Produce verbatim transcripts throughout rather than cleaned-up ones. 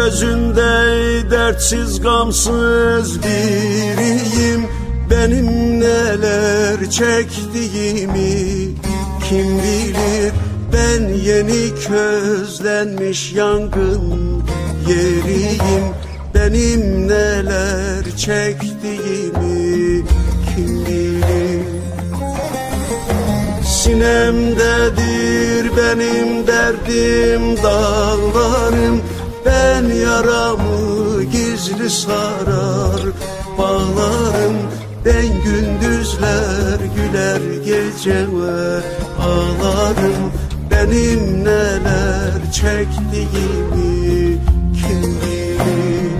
Özünde dertsiz gamsız biriyim. Benim neler çektiğimi kim bilir? Ben yeni közlenmiş yangın yeriyim. Benim neler çektiğimi kim bilir? Sinemdedir benim derdim dağlarım. Ben yaramı gizli sarar bağlarım. Ben gündüzler güler geceme ağlarım. Benim neler çektiğimi kim bilir?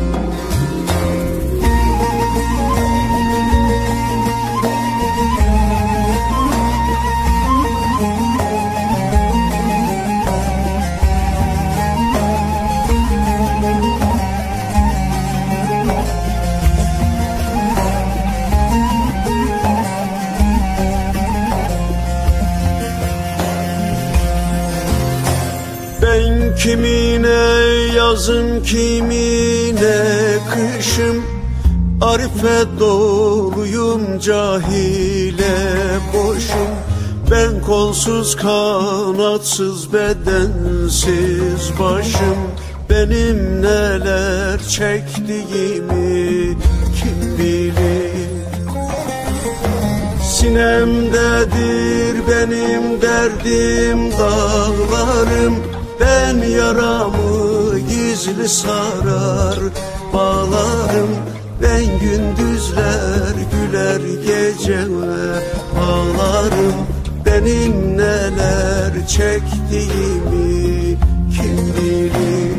Ben kimine yazım, kimine kışım. Arife doluyum, cahile boşum. Ben kolsuz kanatsız bedensiz başım. Benim neler çektiğimi kim bilir? Sinemdedir benim derdim dağlarım. Ben yaramı gizli sarar bağlarım. Ben gündüzler güler geceme ağlarım. Benim neler çektiğimi kim bilir?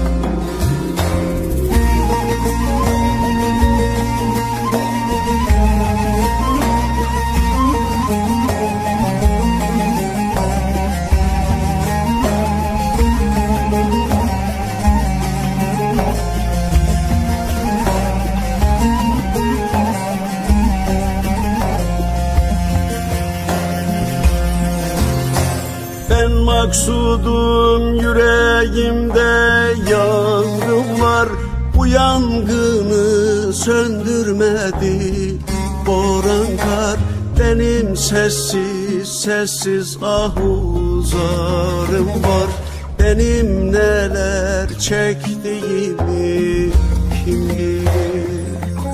Ben maksudum yüreğimde yangın var. Bu yangını söndürmedi boran kar. Benim sessiz sessiz ahuzarım var. Benim neler çektiğimi kim bilir?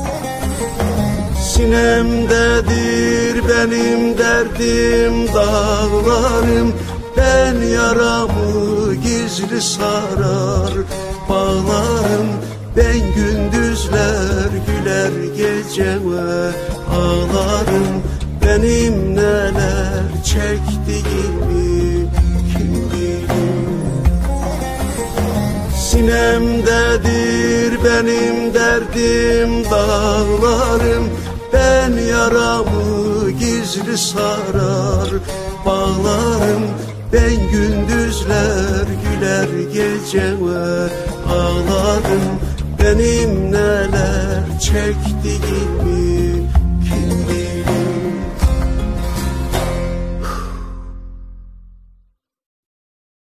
Sinemdedir benim derdim dağlarım. Ben yaramı gizli sarar bağlarım. Ben gündüzler güler geceme ağlarım. Benim neler çektiğimi kim bilir? Sinemdedir benim derdim dağlarım. Ben yaramı gizli sarar bağlarım. Ben gündüzler güler geceme ağlarım. Benim neler çektiğimi